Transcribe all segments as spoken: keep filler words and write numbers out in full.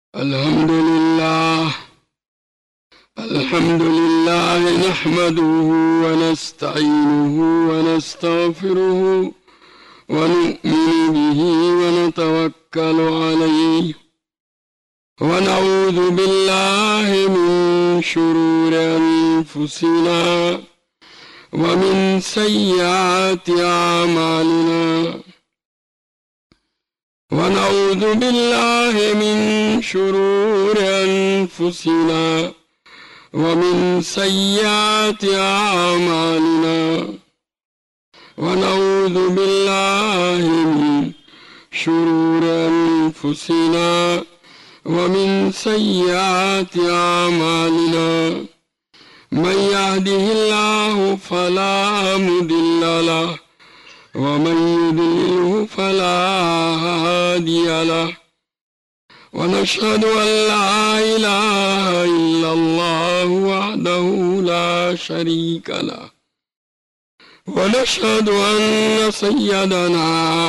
الحمد لله الحمد لله نحمده ونستعينه ونستغفره ونؤمن به ونتوكل عليه ونعوذ بالله من شرور أنفسنا ومن سيئات أعمالنا ونعوذ بالله من شرور أنفسنا ومن سيئات أعمالنا ونعوذ بالله من شرور أنفسنا ومن سيئات أعمالنا من يهده الله فلا مضل له ومن يضلله فلا هادي له ونشهد أن لا إله إلا الله وحده لا شريك له ونشهد أن سيدنا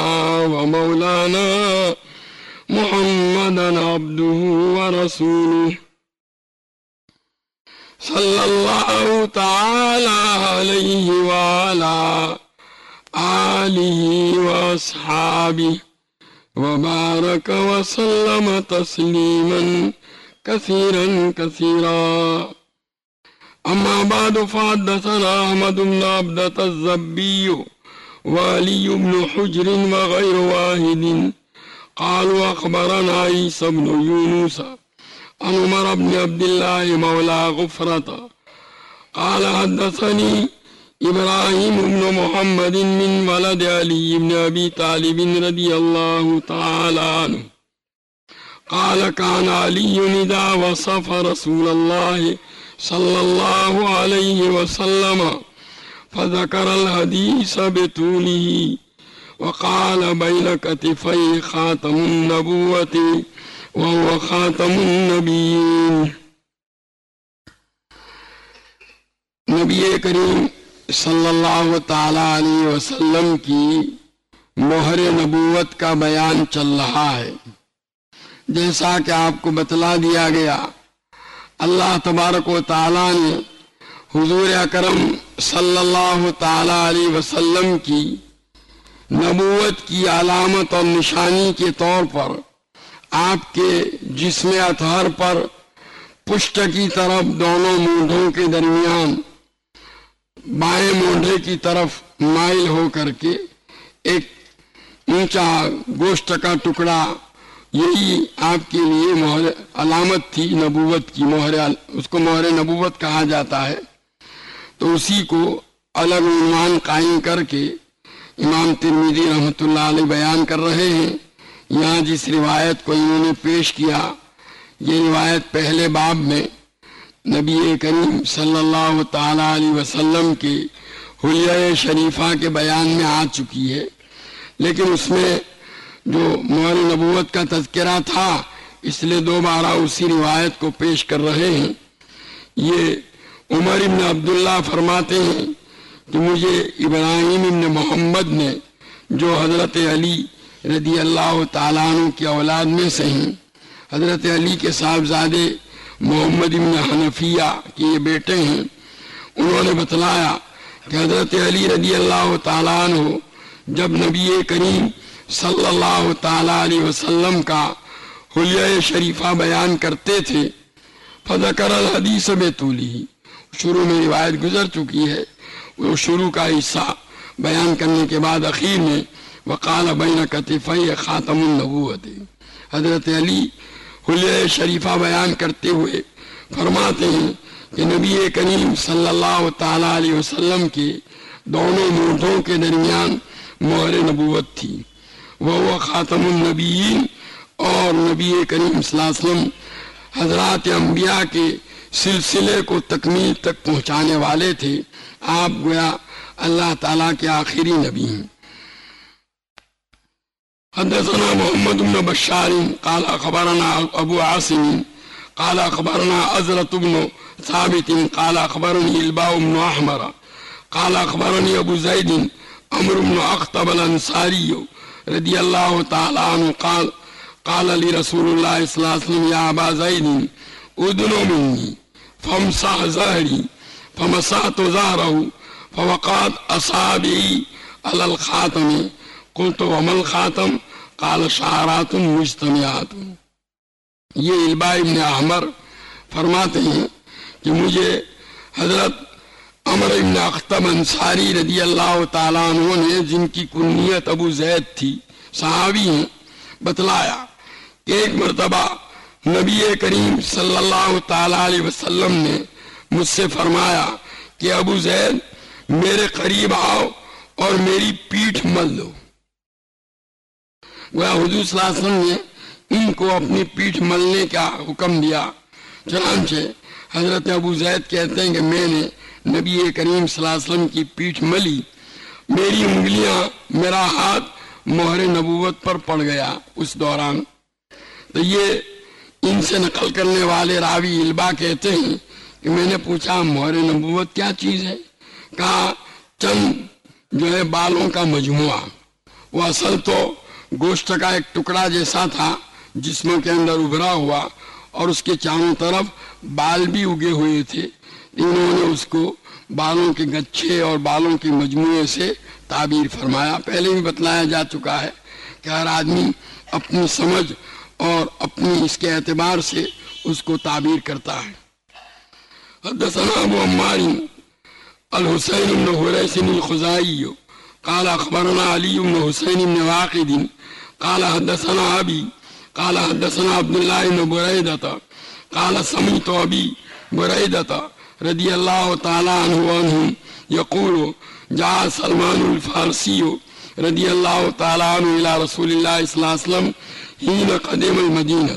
ومولانا محمدا عبده ورسوله صلى الله تعالى عليه وعلى آله وأصحابه وبارك وسلم تسليما كثيرا كثيرا. أما بعد، فحدثنا أحمد بن عبدة الزبي وعلي بن حجر وغير واحد قالوا أخبرنا عيسى بن يونس عن عمر بن عبد الله مولى غفرة قال حدثني إبراهيم بن محمد من ولد علي بن أبي طالب رضي الله تعالى عنه قال كان علي إذا وصف رسول الله صلى الله عليه وسلم فذكر الحديث بطوله وقال بين كتفي خاتم النبوة وهو خاتم النبيين. نبی کریم صلی اللہ تعالی علیہ وسلم کی مہر نبوت کا بیان چل رہا ہے. جیسا کہ آپ کو بتلا دیا گیا، اللہ تبارک و تعالی نے حضور اکرم صلی اللہ تعالی علیہ وسلم کی نبوت کی علامت اور نشانی کے طور پر آپ کے جسم اطہر پر پشت کی طرف دونوں مونڈھوں کے درمیان بائیں مونڈھے کی طرف مائل ہو کر کے ایک اونچا گوشت کا ٹکڑا، یہی آپ کے لیے مہر علامت تھی نبوت کی. مہر اس کو مہر نبوت کہا جاتا ہے. تو اسی کو الگ عنوان قائم کر کے امام ترمذی رحمۃ اللہ علیہ بیان کر رہے ہیں. یہاں جس روایت کو انہوں نے پیش کیا، یہ روایت پہلے باب میں نبی کریم صلی اللہ تعالی علیہ وسلم کے حلیہ شریفہ کے بیان میں آ چکی ہے، لیکن اس میں جو مہر نبوت کا تذکرہ تھا، اس لیے دوبارہ اسی روایت کو پیش کر رہے ہیں. یہ عمر بن عبداللہ فرماتے ہیں کہ مجھے ابراہیم بن محمد نے، جو حضرت علی رضی اللہ تعالیٰ عنہ کی اولاد میں سے ہیں، حضرت علی کے صاحبزادے محمد بن حنفیہ کے یہ بیٹے ہیں، انہوں نے بتلایا کہ حضرت علی رضی اللہ تعالیٰ عنہ جب نبی کریم صلی اللہ تعالیٰ علیہ وسلم کا حلیہ شریفہ بیان کرتے تھے، فذکر الحدیث بطولہ، شروع میں روایت گزر چکی ہے، وہ شروع کا حصہ بیان کرنے کے بعد اخیر میں وقال بین کتفی خاتم النبوت، حضرت علی حلیہ شریفہ بیان کرتے ہوئے فرماتے ہیں کہ نبی کریم صلی اللہ تعالیٰ علیہ وسلم کے دونوں مونڈھوں کے درمیان مہر نبوت تھی. وہ خاتم النبیین، اور نبی کریم صلی اللہ علیہ وسلم حضرات انبیاء کے سلسلے کو تکمیل تک پہنچانے والے تھے. آپ گویا اللہ تعالیٰ کے آخری نبی ہیں. حدثنا محمد بن بشار قال اخبرنا ابو عاصم قال اخبرنا ازرة بن ثابت قال اخبرني الباء بن احمر قال اخبرني ابو زيد عمرو بن اخطب الانصاری رضی اللہ تعالی عنہ قال قال لی رسول اللہ صلی اللہ علیہ وسلم یا ابا زید ادنو منی فامسح ظہری فمسحت ظہرہ فوقعت اصابعی علی الخاتم قلت وما الخاتم قال شعرات مجتمعات۔ یہ البا ابن عمر فرماتے ہیں کہ مجھے حضرت عمر ابن اختب انصاری رضی اللہ تعالیٰ عنہ نے، جن کی کنیت ابو زید تھی، صحابی ہیں، بتلایا کہ ایک مرتبہ نبی کریم صلی اللہ تعالیٰ علیہ وسلم نے مجھ سے فرمایا کہ ابو زید میرے قریب آؤ اور میری پیٹھ مل دو۔ وہ حضور صلی اللہ علیہ وسلم نے ان کو اپنی پیٹھ ملنے کا حکم دیا۔ چنانچہ حضرت ابو زید کہتے ہیں کہ میں نے نبی کریم صلی اللہ علیہ وسلم کی پیٹھ ملی، میری انگلیاں، میرا ہاتھ مہر نبوت پر پڑ گیا اس دوران۔ تو یہ ان سے نقل کرنے والے راوی البا کہتے ہیں کہ میں نے پوچھا مہر نبوت کیا چیز ہے؟ کہا چند جو ہے بالوں کا مجموعہ۔ وہ اصل تو گوشت کا ایک ٹکڑا جیسا تھا جسم کے اندر ابھرا ہوا، اور اس کے چاروں طرف بال بھی اگے ہوئے تھے۔ انہوں نے اس کو بالوں کے گچھے اور بالوں کے مجموعے سے تعبیر فرمایا۔ پہلے بھی بتلایا جا چکا ہے کہ ہر آدمی اپنی سمجھ اور اپنی اس کے اعتبار سے اس کو تعبیر کرتا ہے۔ حدثنا ابو عمار الحسین بن حریث الخزاعی قال اخبرنا علی بن حسین بن واقد قال حدثنا ابی قال حدثنا عبد الله بن بريدة قال سمعت ابي بريدة رضي الله تعالى عنه وعنهم يقول جاء سلمان الفارسي رضي الله تعالى عنه الى رسول الله صلى الله عليه وسلم حين قدم المدينة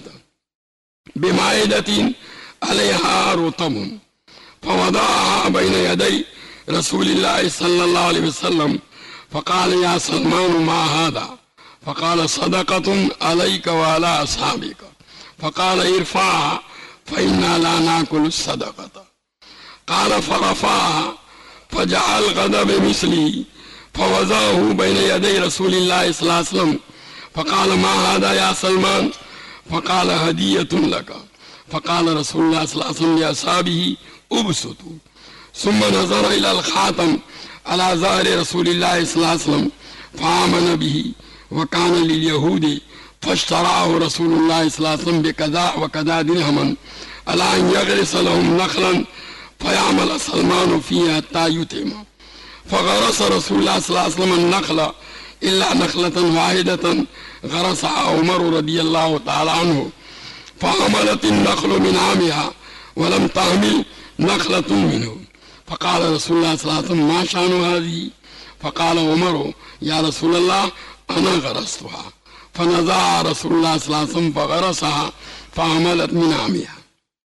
بمائدة عليها رطب فوضعها بين يدي رسول الله صلى الله عليه وسلم فقال يا سلمان ما هذا؟ فقال صدقة عليك وعلى أصحابك فقال ارفعها فإنا لا نأكل الصدقة قال فرفعها فجعل غضب مثلي فوضعه بين يدي رسول الله صلى الله عليه وسلم فقال ما هذا يا سلمان؟ فقال هدية لك فقال رسول الله صلى الله عليه وسلم لأصحابه ابسطوا ثم نظر إلى الخاتم على ظهر رسول الله صلى الله عليه وسلم فآمن به وكان لليهود فاشتراه رسول الله صلى الله عليه وسلم بكذا وكذا درهما على أن يغرس لهم نخلا فيعمل سلمان فيه حتى يتم فغرس رسول الله صلى الله عليه وسلم النخل إلا نخلة واحدة غرسها عمر رضي الله تعالى عنه فحملت النخل من عامها ولم تحمل نخلة منه فقال رسول الله صلى الله عليه وسلم ما شأن هذه؟ فقال عمر يا رسول الله أنا غرستها فنزع رسول الله صلی اللہ علیہ وسلم فغرسها فعملت من عامها۔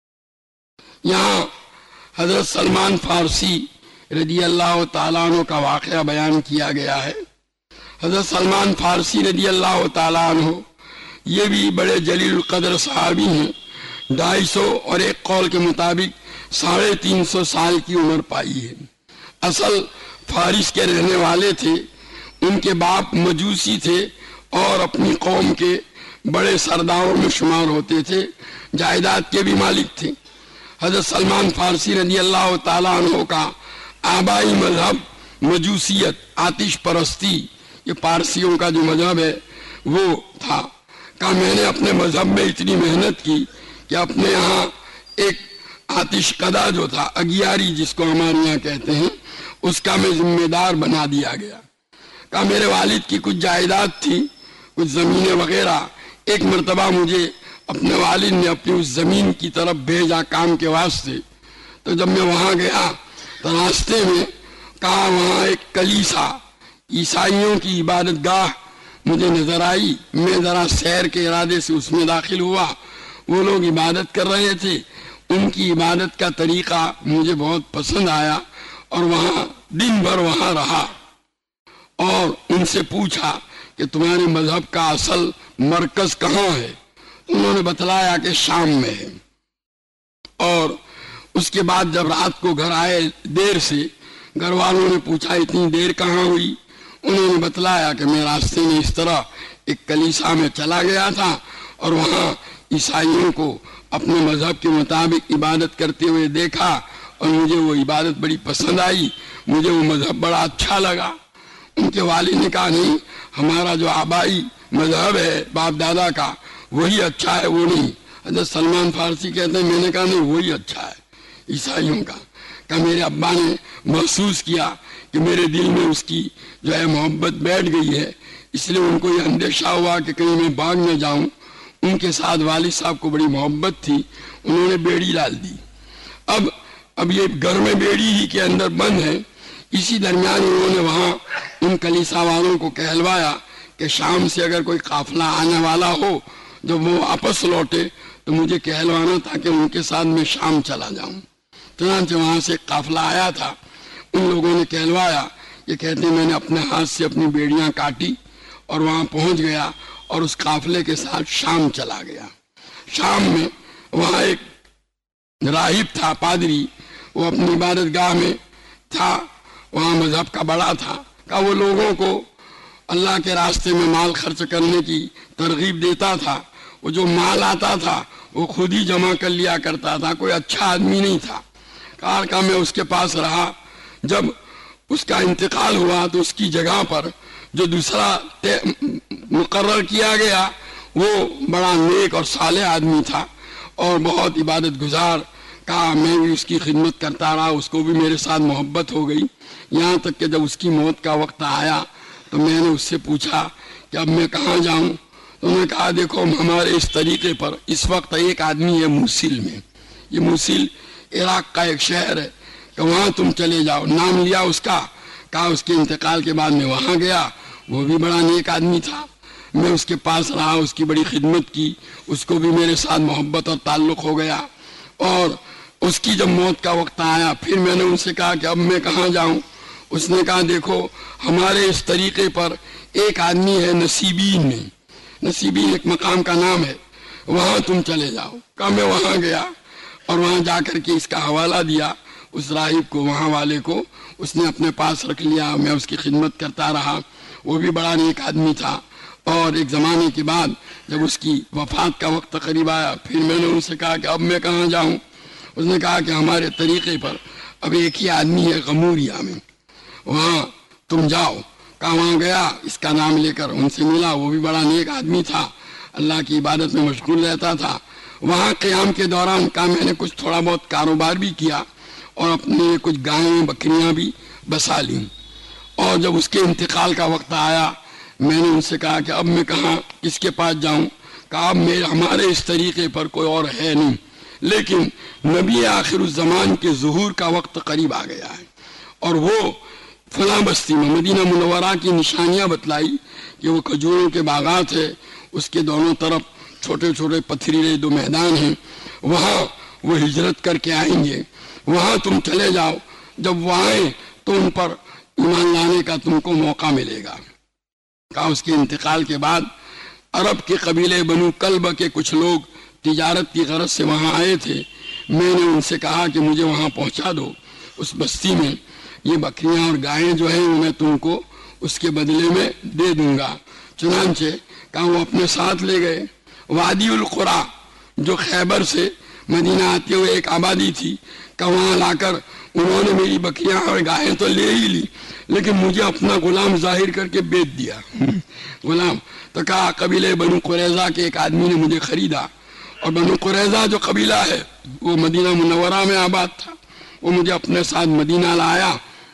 یہاں حضرت سلمان فارسی رضی اللہ تعالیٰ عنہ کا واقعہ بیان کیا گیا ہے۔ حضرت سلمان فارسی رضی اللہ تعالیٰ عنہ یہ بھی بڑے جلیل القدر صحابی ہیں، ڈھائی سو اور ایک قول کے مطابق ساڑھے تین سو سال کی عمر پائی ہے۔ اصل فارس کے رہنے والے تھے، ان کے باپ مجوسی تھے اور اپنی قوم کے بڑے سرداروں میں شمار ہوتے تھے، جائیداد کے بھی مالک تھے۔ حضرت سلمان فارسی رضی اللہ تعالیٰ عنہ کا آبائی مذہب مجوسیت، آتش پرستی، یہ پارسیوں کا جو مذہب ہے وہ تھا۔ کہا میں نے اپنے مذہب میں اتنی محنت کی کہ اپنے یہاں ایک آتش قدا جو تھا، اگیاری جس کو ہمارے یہاں کہتے ہیں، اس کا میں ذمہ دار بنا دیا گیا۔ کہا میرے والد کی کچھ جائیداد تھی، کچھ زمینیں وغیرہ، ایک مرتبہ مجھے اپنے والد نے اپنی اس زمین کی طرف بھیجا کام کے واسطے، تو جب میں وہاں گیا تو راستے میں کہا وہاں ایک کلیسا، عیسائیوں کی عبادت گاہ مجھے نظر آئی۔ میں ذرا سیر کے ارادے سے اس میں داخل ہوا، وہ لوگ عبادت کر رہے تھے، ان کی عبادت کا طریقہ مجھے بہت پسند آیا اور وہاں دن بھر وہاں رہا اور ان سے پوچھا کہ تمہارے مذہب کا اصل مرکز کہاں ہے؟ انہوں نے بتلایا کہ شام میں ہے۔ اور اس کے بعد جب رات کو گھر آئے دیر سے، گھر والوں نے پوچھا اتنی دیر کہاں ہوئی؟ انہوں نے بتلایا کہ میں راستے میں اس طرح ایک کلیسا میں چلا گیا تھا اور وہاں عیسائیوں کو اپنے مذہب کے مطابق عبادت کرتے ہوئے دیکھا اور مجھے وہ عبادت بڑی پسند آئی، مجھے وہ مذہب بڑا اچھا لگا۔ ان کے والد نے کہا نہیں، ہمارا جو آبائی مذہب ہے باپ دادا کا وہی اچھا ہے، وہ نہیں۔ حضرت سلمان فارسی کہتے ہیں میں نے کہا نہیں وہی اچھا ہے عیسائیوں کا۔ کہ میرے ابا نے محسوس کیا کہ میرے دل میں اس کی جو ہے محبت بیٹھ گئی ہے، اس لیے ان کو یہ اندیشہ ہوا کہ کہیں میں بھاگ نہ جاؤں۔ ان کے ساتھ والد صاحب کو بڑی محبت تھی، انہوں نے بیڑی ڈال دی۔ اب اب یہ گھر میں بیڑی ہی کے اندر بند ہے۔ اسی درمیان انہوں نے وہاں ان کلیسا والوں کو کہلوایا کہ شام سے اگر کوئی قافلہ آنے والا ہو جب وہ واپس لوٹے تو مجھے کہلوانا تاکہ ان کے ساتھ میں شام چلا جاؤں۔ چنانچہ وہاں سے قافلہ آیا تھا، ان لوگوں نے کہلوایا، یہ کہتے ہیں میں نے اپنے ہاتھ سے اپنی بیڑیاں کاٹی اور وہاں پہنچ گیا اور اس قافلے کے ساتھ شام چلا گیا۔ شام میں وہاں ایک راہب تھا، پادری، وہ اپنی عبادت گاہ میں تھا، وہاں مذہب کا بڑا تھا، کہ وہ لوگوں کو اللہ کے راستے میں مال خرچ کرنے کی ترغیب دیتا تھا۔ وہ جو مال آتا تھا وہ خود ہی جمع کر لیا کرتا تھا، کوئی اچھا آدمی نہیں تھا۔ کار کا میں اس کے پاس رہا، جب اس کا انتقال ہوا تو اس کی جگہ پر جو دوسرا مقرر کیا گیا وہ بڑا نیک اور صالح آدمی تھا اور بہت عبادت گزار۔ کہا میں بھی اس کی خدمت کرتا رہا، اس کو بھی میرے ساتھ محبت ہو گئی، یہاں تک کہ جب اس کی موت کا وقت آیا تو میں نے اس سے پوچھا کہ اب میں کہاں جاؤں؟ تو انہوں نے کہا دیکھو ہمارے اس طریقے پر اس وقت ایک آدمی ہے موصل میں، یہ موصل عراق کا ایک شہر ہے، کہ وہاں تم چلے جاؤ۔ نام لیا اس کا، کہا اس کے انتقال کے بعد میں وہاں گیا، وہ بھی بڑا نیک آدمی تھا، میں اس کے پاس رہا، اس کی بڑی خدمت کی، اس کو بھی میرے ساتھ محبت اور تعلق ہو گیا۔ اور اس کی جب موت کا وقت آیا پھر میں نے ان سے کہا کہ اب میں کہاں جاؤں؟ اس نے کہا دیکھو ہمارے اس طریقے پر ایک آدمی ہے نصیبین میں، نصیبین ایک مقام کا نام ہے، وہاں تم چلے جاؤ۔ کہا میں وہاں گیا اور وہاں جا کر کے اس کا حوالہ دیا اس راہب کو، وہاں والے کو، اس نے اپنے پاس رکھ لیا، میں اس کی خدمت کرتا رہا، وہ بھی بڑا نیک آدمی تھا۔ اور ایک زمانے کے بعد جب اس کی وفات کا وقت قریب آیا پھر میں نے ان سے کہا کہ اب میں کہاں جاؤں؟ اس نے کہا کہ ہمارے طریقے پر اب ایک ہی آدمی ہے غموریا میں، وہاں تم جاؤ۔ کہا وہاں گیا، اس کا نام لے کر ان سے ملا، وہ بھی بڑا نیک آدمی تھا، اللہ کی عبادت میں مشغول رہتا تھا۔ وہاں قیام کے دوران کہا میں نے کچھ تھوڑا بہت کاروبار بھی کیا اور اپنے کچھ گائیں بکریاں بھی بسا لیں۔ اور جب اس کے انتقال کا وقت آیا میں نے ان سے کہا کہ اب میں کہاں کس کے پاس جاؤں؟ کہا اب میرے ہمارے اس طریقے پر کوئی اور ہے نہیں، لیکن نبی آخر الزمان کے ظہور کا وقت قریب آ گیا ہے، اور وہ فلاں بستی میں مدینہ منورہ کی نشانیاں بتلائی کہ وہ کھجوروں کے باغات ہے، اس کے دونوں طرف چھوٹے چھوٹے پتھریلے دو میدان ہیں، وہاں وہ ہجرت کر کے آئیں گے، وہاں تم چلے جاؤ، جب وہ آئیں تو ان پر ایمان لانے کا تم کو موقع ملے گا۔ کہا اس کے انتقال کے بعد عرب کے قبیلے بنو کلب کے کچھ لوگ تجارت کی غرض سے وہاں آئے تھے، میں نے ان سے کہا کہ مجھے وہاں پہنچا دو اس بستی میں، یہ بکریاں اور گائیں جو ہیں وہ میں تم کو اس کے بدلے میں دے دوں گا۔ چنانچہ کہا وہ اپنے ساتھ لے گئے۔ وادی القرا جو خیبر سے مدینہ آتے ہوئے ایک آبادی تھی، کہ وہاں لا کر انہوں نے میری بکریاں اور گائیں تو لے ہی لی لیکن مجھے اپنا غلام ظاہر کر کے بیچ دیا۔ غلام تو کہا قبیلے بنو قریظہ کے ایک آدمی نے مجھے خریدا، اور بنو قریظہ جو قبیلہ ہے وہ مدینہ منورہ میں آباد تھا، وہ مجھے اپنے ساتھ مدینہ لایا۔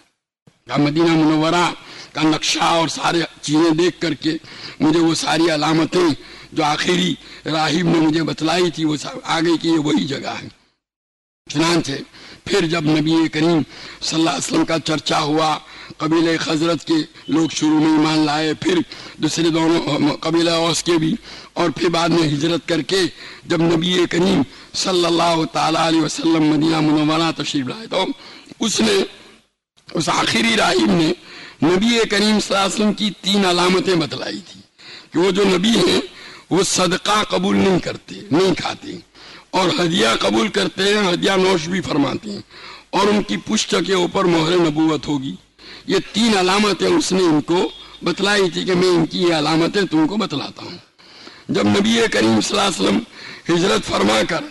مدینہ منورہ کا نقشہ اور سارے چیزیں دیکھ کر کے مجھے وہ ساری علامتیں جو آخری راہب نے مجھے بتلائی تھی وہ سب آگے کی وہی جگہ ہے۔ چنانچہ پھر جب نبی کریم صلی اللہ علیہ وسلم کا چرچا ہوا، قبیلہ خزرج کے لوگ شروع میں ایمان لائے، پھر دوسرے دونوں قبیلہ اوس کے بھی، اور پھر بعد میں ہجرت کر کے جب نبی کریم صلی اللہ تعالیٰ علیہ وسلم مدینہ منورہ تشریف لائے تو اس نے اس آخری راہب نے نبی کریم صلی اللہ علیہ وسلم کی تین علامتیں بتلائی تھی کہ وہ جو نبی ہیں وہ صدقہ قبول نہیں کرتے، نہیں کھاتے، اور ہدیہ قبول کرتے ہیں، ہدیہ نوش بھی فرماتے ہیں، اور ان کی پشت کے اوپر مہر نبوت ہوگی۔ یہ تین علامتیں اس نے ان کو بتلائی تھی کہ میں ان کی یہ علامتیں تم کو بتلاتا ہوں۔ جب نبی کریم صلی اللہ علیہ وسلم ہجرت فرما کر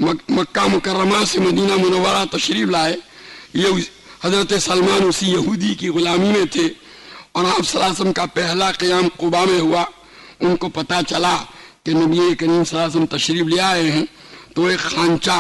مکہ مکرمہ سے مدینہ منورہ تشریف لائے، یہ حضرت سلمان اسی یہودی کی غلامی میں تھے، اور آپ صلی اللہ علیہ وسلم کا پہلا قیام قباء میں ہوا۔ ان کو پتہ چلا کہ نبی کریم صلی اللہ علیہ وسلم تشریف لے آئے ہیں، تو ایک خانچہ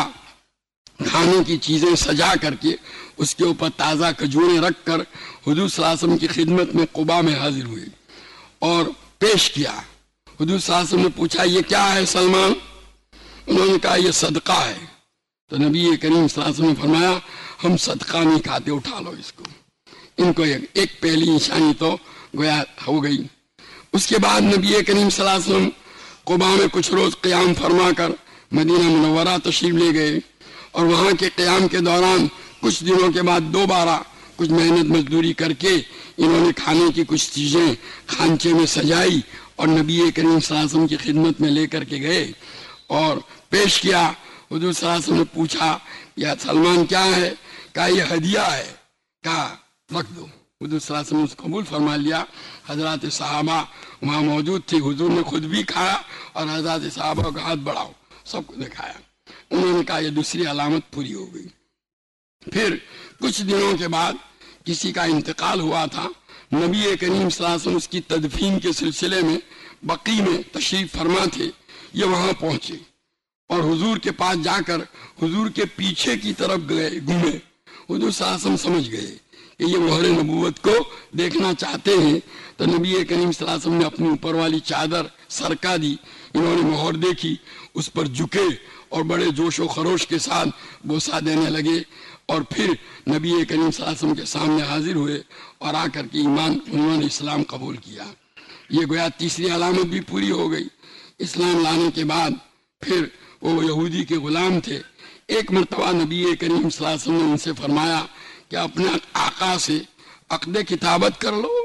کھانے کی چیزیں سجا کر کے اس کے اوپر تازہ کھجوریں رکھ کر حضور صلی اللہ علیہ وسلم کی خدمت میں قباء میں حاضر ہوئے اور پیش کیا۔ حضور صلی اللہ علیہ وسلم نے پوچھا یہ کیا ہے سلمان؟ انہوں نے کہا یہ صدقہ ہے۔ تو نبی کریم صلی اللہ علیہ وسلم نے فرمایا ہم صدقہ نہیں کھاتے، اٹھا لو اس کو۔ ان کو ایک, ایک پہلی نشانی تو گویا ہو گئی۔ اس کے بعد نبی کریم صلی اللہ علیہ وسلم قباء میں کچھ روز قیام فرما کر مدینہ منورہ تشریف لے گئے، اور وہاں کے قیام کے دوران کچھ دنوں کے بعد دوبارہ کچھ محنت مزدوری کر کے انہوں نے کھانے کی کچھ چیزیں خانچے میں سجائی اور نبی کریم صلی اللہ علیہ وسلم کی خدمت میں لے کر کے گئے اور پیش کیا۔ حضور صلی اللہ علیہ وسلم نے پوچھا یا سلمان کیا ہے؟ کہا یہ ہدیہ ہے، کہا رکھ دو۔ حضور صلی اللہ علیہ وسلم نے قبول فرما لیا۔ حضرات صحابہ وہاں موجود تھے، حضور نے خود بھی کھایا اور حضرات صحابہ کا ہاتھ بڑھاؤ سب کو دکھایا۔ انہوں نے کہا یہ دوسری علامت پوری ہو گئی۔ پھر کچھ دنوں کے بعد کسی کا انتقال ہوا تھا، نبی کریم صلی اللہ علیہ وسلم اس کی تدفین کے سلسلے میں بقیع میں تشریف فرما تھے، یہ وہاں پہنچے اور حضور کے پاس جا کر حضور کے پیچھے کی طرف گئے گھومے۔ حضور صلی اللہ علیہ وسلم سمجھ گئے کہ یہ مہر نبوت کو دیکھنا چاہتے ہیں، تو نبی کریم صلی اللہ علیہ وسلم نے اپنی اوپر والی چادر سرکا دی، انہوں نے مہر دیکھی، اس پر جھکے اور بڑے جوش و خروش کے ساتھ بوسہ دینے لگے، اور پھر نبی کریم صلی اللہ علیہ وسلم کے سامنے حاضر ہوئے اور آ کر کے ایمان انہوں نے اسلام قبول کیا۔ یہ گویا تیسری علامت بھی پوری ہو گئی۔ اسلام لانے کے بعد پھر وہ یہودی کے غلام تھے، ایک مرتبہ نبی کریم صلی اللہ علیہ وسلم نے ان سے فرمایا کہ اپنے آقا سے عقد کتابت کر لو۔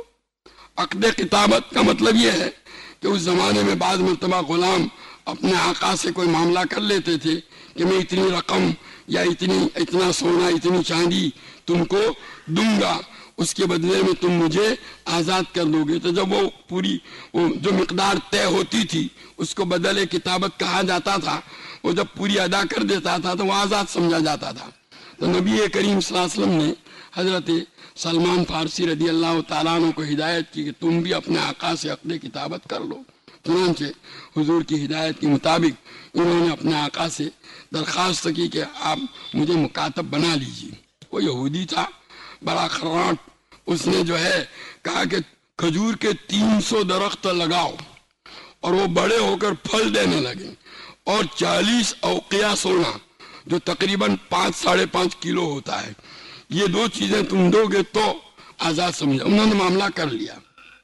عقد کتابت کا مطلب یہ ہے کہ اس زمانے میں بعض مرتبہ غلام اپنے آقا سے کوئی معاملہ کر لیتے تھے کہ میں اتنی رقم یا اتنی اتنا سونا اتنی چاندی تم کو دوں گا، اس کے بدلے میں تم مجھے آزاد کر دو گے۔ تو جب وہ پوری وہ جو مقدار طے ہوتی تھی اس کو بدل کتابت کہا جاتا تھا، وہ جب پوری ادا کر دیتا تھا تو وہ آزاد سمجھا جاتا تھا۔ تو نبی کریم صلی اللہ علیہ وسلم نے حضرت سلمان فارسی رضی اللہ تعالیٰ عنہ کو ہدایت کی کہ تم بھی اپنے آقا سے عقد کتابت کر لو۔ چنانچہ حضور کی ہدایت کے مطابق انہوں نے اپنے آقا سے درخواست کی کہ آپ مجھے مکاتب بنا لیجیے۔ وہ یہودی تھا، بڑا خراٹ، اس نے جو ہے کہا کہ کھجور کے تین سو درخت لگاؤ اور وہ بڑے ہو کر پھل دینے لگے، اور چالیس اوقیہ سونا جو تقریباً پانچ ساڑھے پانچ کلو ہوتا ہے، یہ دو چیزیں تم دو گے تو آزاد سمجھا۔ انہوں نے معاملہ کر لیا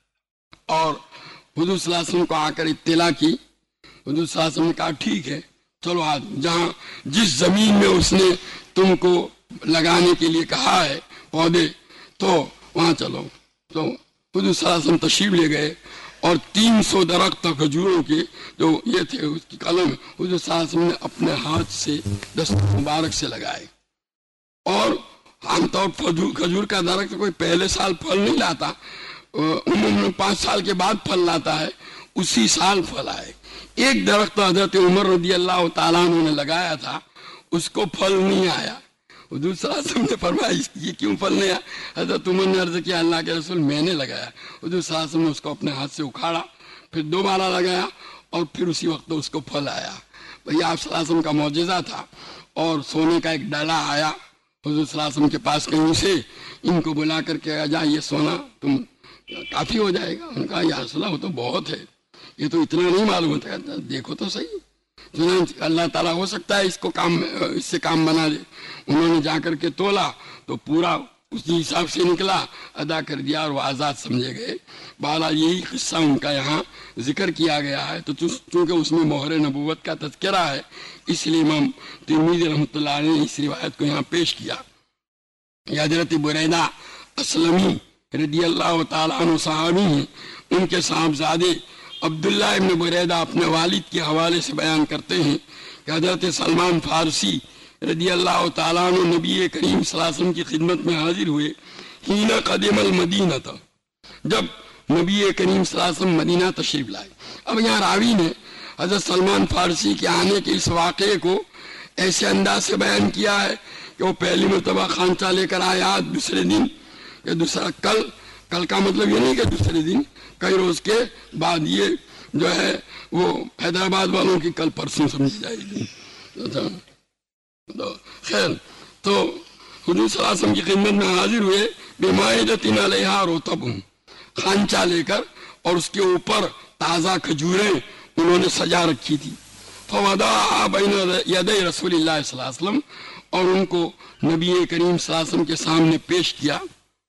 اور حضور صلی اللہ علیہ وسلم کو آ کر اطلاع کی۔ حضور صلی اللہ علیہ وسلم نے کہا ٹھیک ہے چلو آج جہاں جس زمین میں اس نے تم کو لگانے کے لیے کہا ہے پودے تو وہاں چلو۔ تو حضور صلی اللہ علیہ وسلم تشریف لے گئے اور تین سو درخت کھجوروں کے جو یہ تھے اس کی قلم حضور صلی اللہ علیہ وسلم نے اپنے ہاتھ سے دست مبارک سے لگائے۔ اور عام طور پر کھجور کا درخت کوئی پہلے سال پھل نہیں لاتا، عموماً پانچ سال کے بعد پھل لاتا ہے، اسی سال پھل آئے۔ ایک درخت حضرت عمر رضی اللہ تعالیٰ عنہ نے لگایا تھا، اس کو پھل نہیں آیا۔ حضور صلی اللہ علیہ وسلم نے فرمایا یہ کیوں پھل نہیں آیا؟ حضرت عمر نے عرض کیا اللہ کے رسول میں نے لگایا۔ حضور صلی اللہ علیہ وسلم نے اس کو اپنے ہاتھ سے اکھاڑا، پھر دوبارہ لگایا اور پھر اسی وقت اس کو پھل آیا۔ بھئی آپ صلی اللہ علیہ وسلم کا معجزہ تھا۔ اور سونے کا ایک ڈالا آیا حضور صلی اللہ علیہ وسلم کے پاس کہیں سے، ان کو بلا کر کے جا یہ سونا تم کافی ہو جائے گا۔ ان کا یا رسول اللہ وہ تو بہت ہے، یہ تو اتنا نہیں معلوم ہوتا، دیکھو تو صحیح، چنانچہ اللہ تعالیٰ ہو سکتا ہے اس کو کام اس سے کام بنا دے۔ انہوں نے جا کر کے تولا تو پورا اسی حساب سے نکلا، ادا کر دیا اور وہ آزاد سمجھے گئے۔ بالا یہی قصہ ان کا یہاں ذکر کیا گیا ہے، تو چونکہ اس میں مہر نبوت کا تذکرہ ہے اس لیے امام ترمذی رحمۃ اللہ علیہ نے اس روایت کو یہاں پیش کیا۔ یہ حضرت بریدہ اسلمی رضی اللہ تعالیٰ عنہ صحابی ہیں، ان کے صاحبزادے عبداللہ ابن بریدہ اپنے والد کے حوالے سے بیان کرتے ہیں کہ حضرت سلمان فارسی رضی اللہ تعالیٰ عنہ نبی کریم صلی اللہ علیہ وسلم کی خدمت میں حاضر ہوئے حین قدم المدینہ تھا، جب نبی کریم صلی اللہ علیہ وسلم مدینہ تشریف لائے۔ اب یہاں راوی نے حضرت سلمان فارسی کے آنے کے اس واقعے کو ایسے انداز سے بیان کیا ہے کہ وہ پہلی مرتبہ خانچہ لے کر آیا دوسرے دن یا دوسرا کل کل کا مطلب یہ نہیں کہ دوسرے دن، کئی روز کے بعد، یہ جو ہے وہ حیدرآباد والوں کی کل پرسوں سمجھ جائے گی۔ خیر، تو حضور صلی اللہ علیہ وسلم کی خدمت میں حاضر ہوئے بمائدۃ علیہا رطب، خانچہ لے کر، اور اس کے اوپر تازہ کھجوریں انہوں نے سجا رکھی تھی۔ فوضعها بین یدی رسول اللہ صلی اللہ علیہ وسلم، اور ان کو نبی کریم صلی اللہ علیہ وسلم کے سامنے پیش کیا۔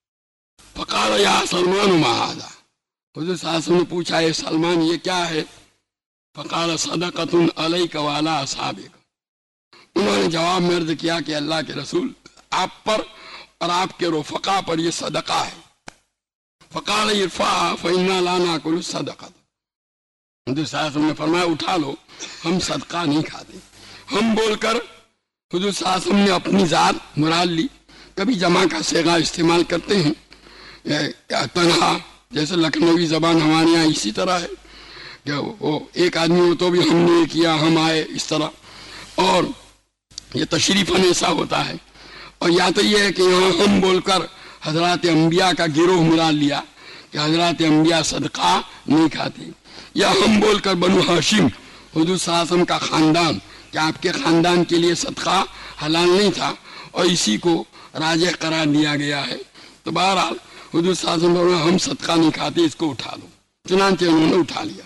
فقال یا سلمان ما ھذا، حضور صلی اللہ علیہ وسلم نے پوچھا اے سلمان یہ کیا ہے؟ فقال صدقۃ علیک وعلی اصحابک، انہوں نے جواب میں عرض کیا کہ اللہ کے رسول، آپ پر اور آپ کے رفقا پر یہ صدقہ ہے۔ فقال ارفعها فإنا لا ناکل الصدقۃ، حضور صلی اللہ علیہ وسلم نے فرمایا اٹھا لو، ہم صدقہ نہیں کھاتے۔ ہم بول کر حضور صلی اللہ علیہ وسلم نے اپنی ذات مراد لی، کبھی جمع کا صیغہ استعمال کرتے ہیں یا تنہا، جیسے لکھنوی زبان ہمارے یہاں اسی طرح ہے کہ وہ ایک آدمی ہو تو بھی ہم نے کیا، ہم آئے، اس طرح، اور یہ تشریفاً ایسا ہوتا ہے۔ اور یا تو یہ ہے کہ یہاں ہم بول کر حضرات انبیاء کا گروہ مراد لیا کہ حضرات انبیاء صدقہ نہیں کھاتے، یا ہم بول کر بنو ہاشم، حضور صلی اللہ علیہ وسلم کا خاندان، کہ آپ کے خاندان کے لیے صدقہ حلال نہیں تھا، اور اسی کو راجح قرار دیا گیا ہے۔ تو بہرحال حضور صلی اللہ علیہ وسلم نے ہم صدقہ نہیں کھاتے، اس کو اٹھا لو، چنانچہ انہوں نے اٹھا لیا۔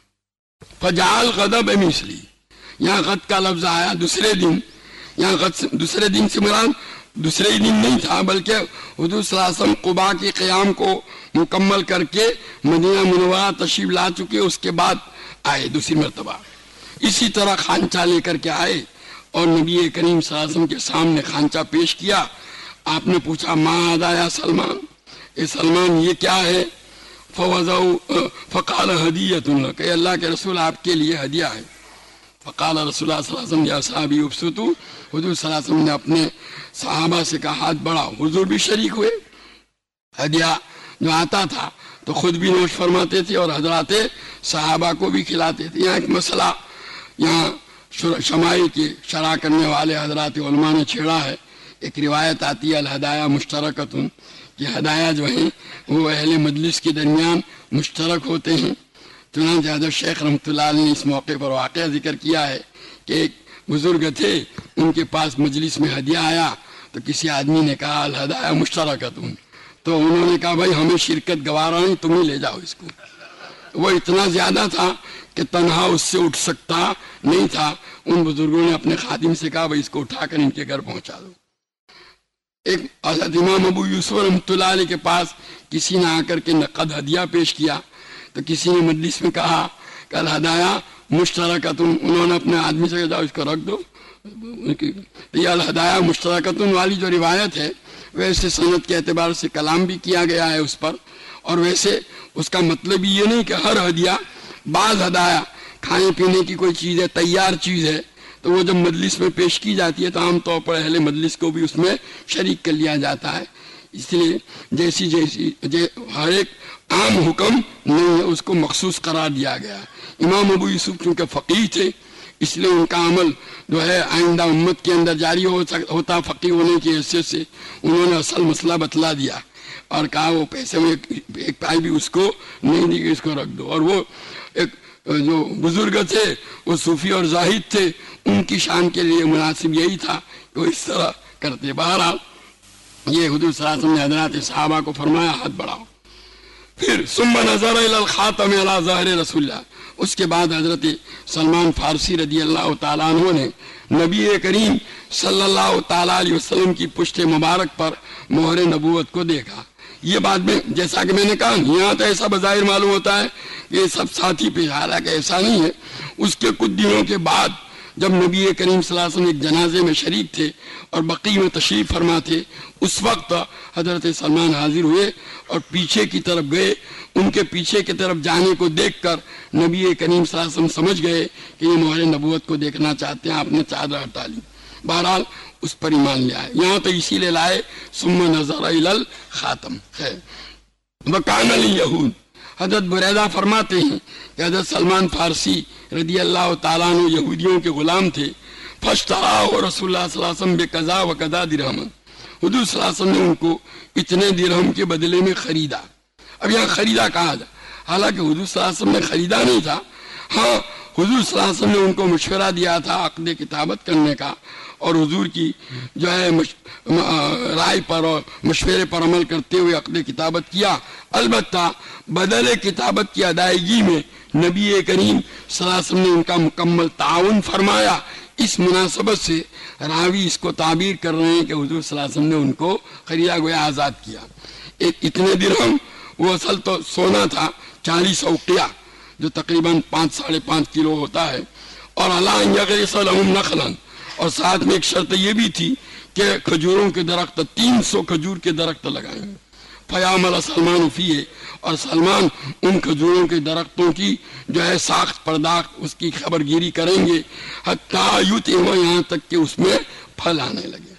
فجعل غضب مثلی، یہاں غد کا لفظ آیا دوسرے دن، یہاں غد دوسرے دن سے مراد دوسرے ہی دن نہیں تھا، بلکہ حضور صلی اللہ علیہ وسلم قباء کے قیام کو مکمل کر کے مدینہ منورہ تشریف لا چکے، اس کے بعد آئے دوسری مرتبہ، اسی طرح خانچہ لے کر کے آئے اور نبی کریم صلی اللہ علیہ وسلم کے سامنے خانچہ پیش کیا۔ آپ نے پوچھا ما ھذا یا سلمان، اے سلمان یہ کیا ہے؟ فوضعوا فقال ہدیۃ لک، اے اللہ کے رسول آپ کے لیے ہدیہ ہے۔ فقال رسول اللہ صلی اللہ علیہ وسلم یا صحابی ابسطوا، حضور صلی اللہ علیہ وسلم نے اپنے صحابہ سے کہا ہاتھ بڑھاؤ، حضور بھی شریک ہوئے۔ ہدیہ جو آتا تھا تو خود بھی نوش فرماتے تھے اور حضرات صحابہ کو بھی کھلاتے تھے۔ یہاں ایک مسئلہ یہاں شمائل کی شرح کرنے والے حضرات علماء نے چھیڑا ہے۔ ایک روایت آتی ہے الہدایہ مشترکتن، کہ ہدایہ جو ہیں وہ اہل مجلس کے درمیان مشترک ہوتے ہیں۔ چنانچہ حضرت شیخ رحمۃ اللہ علیہ نے اس موقع پر واقعہ ذکر کیا ہے کہ ایک بزرگ تھے، ان کے پاس مجلس میں ہدیہ آیا تو کسی آدمی نے کہا الہدایہ مشترکتن، تو انہوں نے کہا بھائی ہمیں شرکت گوارا نہیں، تم ہی لے جاؤ اس کو۔ وہ اتنا زیادہ تھا کہ تنہا اس سے اٹھ سکتا نہیں تھا۔ ان بزرگوں نے اپنے خادم سے کہا بھائی اس کو اٹھا کر ان کے گھر پہنچا دو۔ ایک حضرت امام ابو یوسف رحمۃ اللہ علیہ کے پاس کسی نے آ کر کے نقد ہدیہ پیش کیا تو کسی نے مجلس میں کہا کہ الہدایہ مشترکتن، انہوں نے اپنے آدمی سے کہا اس کو رکھ دو۔ یہ الہدایہ مشترکتن والی جو روایت ہے ویسے سند کے اعتبار سے کلام بھی کیا گیا ہے اس پر، اور ویسے اس کا مطلب یہ نہیں کہ ہر ہدیہ، بعض ہدایہ کھانے پینے کی کوئی چیز ہے، تیار چیز ہے، تو وہ جب مجلس میں پیش کی جاتی ہے تو عام طور پر اہل مجلس کو بھی اس میں شریک کر لیا جاتا ہے۔ اس لیے جیسی جیسی جے ہر ایک عام حکم نہیں ہے، اس کو مخصوص قرار دیا گیا ہے۔ امام ابو یوسف چونکہ فقیہ تھے، اس لیے ان کا عمل جو ہے آئندہ امت کے اندر جاری ہو ہوتا فقیہ ہونے کی حیثیت سے انہوں نے اصل مسئلہ بتلا دیا اور کہا وہ پیسے میں ایک پائی بھی اس کو نہیں دی کہ اس کو رکھ دو۔ اور وہ ایک جو بزرگ تھے وہ صوفی اور زاہد تھے، ان کی شان کے لیے مناسب یہی تھا کہ وہ اس طرح کرتے۔ بہرحال یہ حضور صلی اللہ علیہ وسلم نے حضرات صحابہ کو فرمایا ہاتھ بڑھاؤ۔ پھر ثم نظر الى الخاتم على ظاہر رسول اللہ، اس کے بعد حضرت سلمان فارسی رضی اللہ تعالیٰ عنہ نے نبی کریم صلی اللہ تعالیٰ علیہ وسلم کی پشت مبارک پر مہر نبوت کو دیکھا۔ یہ بات میں جیسا کہ میں نے کہا یہاں تو ایسا بظاہر معلوم ہوتا ہے کہ یہ سب ساتھی پہ، حالانکہ ایسا نہیں ہے۔ اس کے کچھ دنوں کے بعد جب نبی کریم صلی اللہ علیہ وسلم ایک جنازے میں شریک تھے اور بقیع میں تشریف فرما تھے، اس وقت حضرت سلمان حاضر ہوئے اور پیچھے کی طرف گئے۔ ان کے پیچھے کی طرف جانے کو دیکھ کر نبی کریم صلی اللہ علیہ وسلم سمجھ گئے کہ یہ مہر نبوت کو دیکھنا چاہتے ہیں، آپ نے چادر ہٹا لی۔ بہرحال اس پر ایمان لے آئے، یہاں تو اسی لیے لائے ثم نظر الی الخاتم۔ خیر وکان الیہود، حضرت بریدہ فرماتے ہیں کہ حضرت سلمان فارسی رضی اللہ تعالیٰ عنہ یہودیوں کے غلام تھے. فاشتراه رسول اللہ صلی اللہ علیہ وسلم بقضا و قضا درہم، حضور صلی اللہ علیہ وسلم نے ان کو اتنے درہم کے بدلے میں خریدا. اب یہاں خریدا کہا جا، حالانکہ حضور صلی اللہ علیہ وسلم نے خریدا نہیں تھا. ہاں حضور صلی اللہ علیہ وسلم نے ان کو مشورہ دیا تھا عقد کتابت کرنے کا، اور حضور کی جو ہے مش... رائے پر اور مشورے پر عمل کرتے ہوئے عقد کتابت کیا. البتہ بدل کتابت کی ادائیگی میں نبی کریم صلی اللہ علیہ وسلم نے ان کا مکمل تعاون فرمایا. اس مناسبت سے راوی اس کو تعبیر کر رہے ہیں کہ حضور صلی اللہ علیہ وسلم نے ان کو خریدا گویا آزاد کیا. ایک اتنے درہم وہ اصل تو سونا تھا چالیس اوقیہ جو تقریباً پانچ ساڑھے پانچ کلو ہوتا ہے. اور اللہ یغرس لہم نخلا، اور ساتھ میں ایک شرط یہ بھی تھی کہ کھجوروں کے درخت تین سو کھجور کے درخت لگائیں گے. فیعمل سلمان فیہ، اور سلمان ان کھجوروں کے درختوں کی جو ہے ساخت پرداخت اس کی خبر گیری کریں گے حتیٰ یتم، یہاں تک کہ اس میں پھل آنے لگے.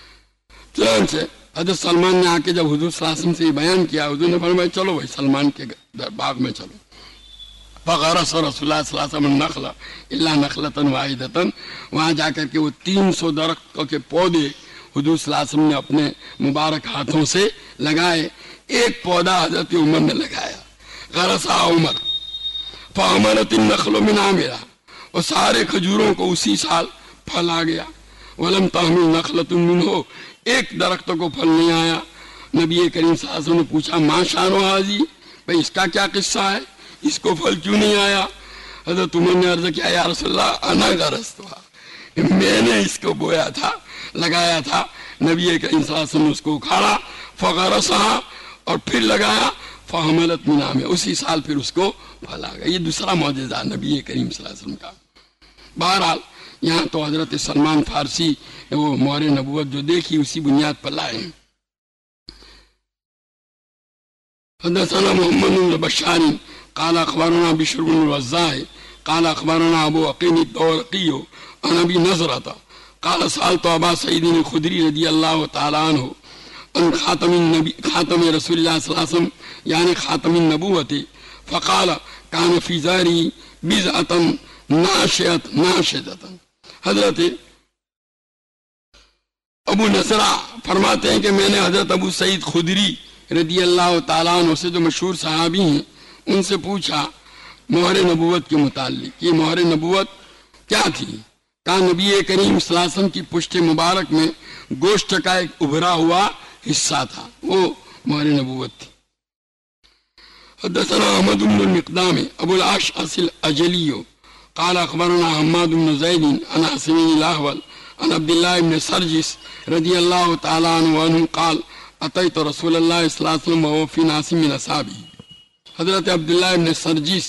چنانچہ حضرت سلمان نے آ کے جب حضور صلی اللہ علیہ وسلم سے یہ بیان کیا، حضور نے فرمایا چلو بھائی سلمان کے باغ میں چلو. فغرس رسول اللہ صلی اللہ علیہ وسلم النخل الا نخلۃ واحدۃ، وہاں جا کر کے وہ تین سو درخت کے پودے حضور صلی اللہ علیہ وسلم نے اپنے مبارک ہاتھوں سے لگائے. ایک پودا حضرت عمر نے لگایا، غرسا عمر فعملت النخل من عامرہ، اور سارے کھجوروں کو اسی سال پھل آ گیا. ولم تحمل نخلۃ منہ، ایک درخت کو پھل نہیں آیا. نبی کریم صلی اللہ علیہ وسلم نے پوچھا ما شان حاضی، بھائی اس کا کیا قصہ ہے، اس کو پھل کیوں نہیں آیا؟ حضرت عمر نے عرض کیا یا رسول اللہ انا غرستھا، میں نے اس کو بویا تھا، لگایا تھا. نبی کریم صلی اللہ علیہ وسلم نے اس کو اکھاڑا، فغرسہا، اور پھر لگایا، فحملت من عامہ، اسی سال پھر اس کو پھل آ گیا. یہ دوسرا معجزہ نبی کریم صلی اللہ علیہ وسلم کا. بہرحال یہاں تو حضرت سلمان فارسی وہ مہر نبوت جو دیکھی اسی بنیاد پر لائے ہیں. حدثنا محمد بن بشار قال اخبرنا بشر بن الوزاع قال اخبرنا ابو عقيل الدورقي عن ابي نضرة قال سألت ابا سعيد الخدري رضي الله تعالى عنه عن خاتم النبي خاتم رسول الله صلى الله عليه وسلم يعني خاتم النبوة فقال كان في زاري بضعة ناشئة ناشدة. حضرت ابو نصرہ فرماتے ہیں کہ میں نے حضرت ابو سعید خدری رضی اللہ تعالیٰ عنہ سے جو مشہور صحابی ہیں ان سے پوچھا مہر نبوت کے متعلق، یہ مہر نبوت کیا تھی؟ کہا نبی کریم صلی اللہ علیہ وسلم کی پشت مبارک میں گوشت کا ایک ابھرا ہوا حصہ تھا، وہ مہر نبوت تھی. حدثنا احمد بن المقدام ابو الاشعث الاجلی قال اخبرنا حماد بن زید عن عاصم الاحول عن عبد الله بن سرجس رضی اللہ تعالی عنہ عنہ قال اتیت رسول اللہ صلی اللہ علیہ وسلم وهو في ناس من اصحابہ. حضرت عبداللہ ابن سرجس